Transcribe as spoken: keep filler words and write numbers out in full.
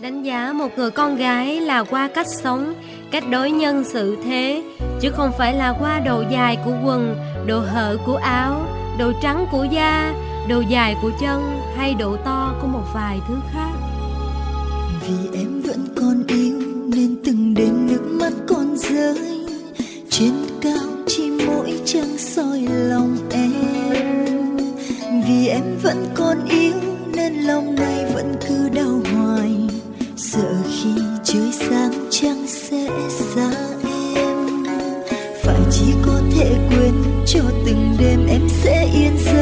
Đánh giá một người con gái là qua cách sống, cách đối nhân xử thế, chứ không phải là qua độ dài của quần, độ hở của áo, độ trắng của da, độ dài của chân hay độ to của một vài thứ khác. Vì em vẫn còn yêu nên từng đêm nước mắt còn rơi, trên cao chỉ mỗi trăng soi lòng em. Vì em vẫn còn yêu nên lòng này vẫn cứ đau hoài, sợ khi trời sáng trăng sẽ xa em. Phải chỉ có thể quên cho từng đêm em sẽ yên